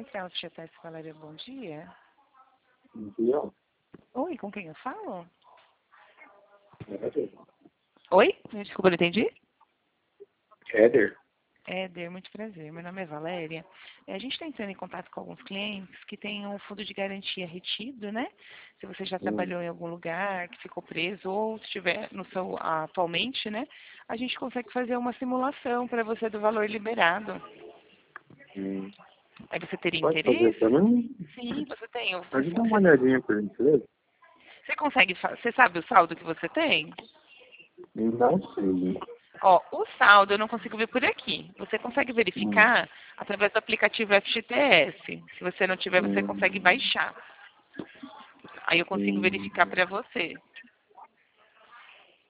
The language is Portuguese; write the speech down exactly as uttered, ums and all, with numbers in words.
Central F G T S, Valéria, bom dia. Bom dia. Oi, com quem eu falo? Éder. Oi? Desculpa, não entendi. Éder. Éder, muito prazer. Meu nome é Valéria. É, A gente está entrando em contato com alguns clientes que têm um fundo de garantia retido, né? Se você já Hum, trabalhou em algum lugar, que ficou preso, ou se estiver no seu atualmente, né? A gente consegue fazer uma simulação para você do valor liberado. hum. Aí você teria Pode fazer interesse? pra mim? Sim, você tem. Você, Pode dar uma você, olhadinha por gentileza? você consegue, fa- você sabe o saldo que você tem? Não sei. Ó, o saldo eu não consigo ver por aqui. Você consegue Hum, verificar através do aplicativo F G T S. Se você não tiver, você consegue hum, baixar. Aí eu consigo verificar hum. para você.